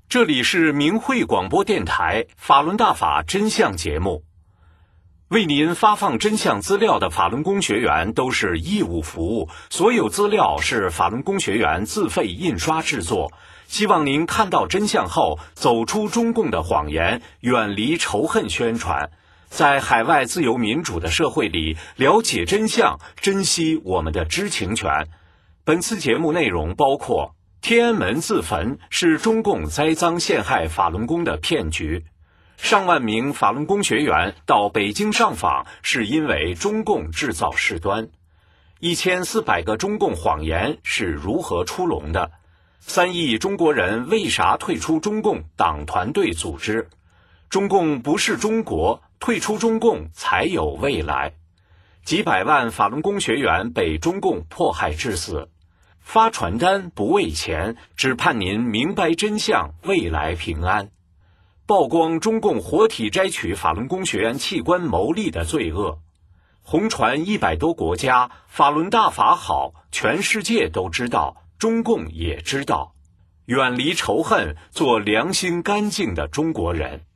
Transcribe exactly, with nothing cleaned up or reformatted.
这里是明慧广播电台法轮大法真相节目。为您发放真相资料的法轮功学员都是义务服务，所有资料是法轮功学员自费印刷制作。希望您看到真相后，走出中共的谎言，远离仇恨宣传，在海外自由民主的社会里了解真相，珍惜我们的知情权。本次节目内容包括天安门自焚是中共栽赃陷害法轮功的骗局，上万名法轮功学员到北京上访是因为中共制造事端，一千四百个中共谎言是如何出笼的，三亿中国人为啥退出中共党团队组织，中共不是中国，退出中共才有未来，几百万法轮功学员被中共迫害致死，发传单不为钱，只盼您明白真相，未来平安。曝光中共活体摘取法轮功学员器官牟利的罪恶，红传一百多国家，法轮大法好，全世界都知道，中共也知道。远离仇恨，做良心干净的中国人。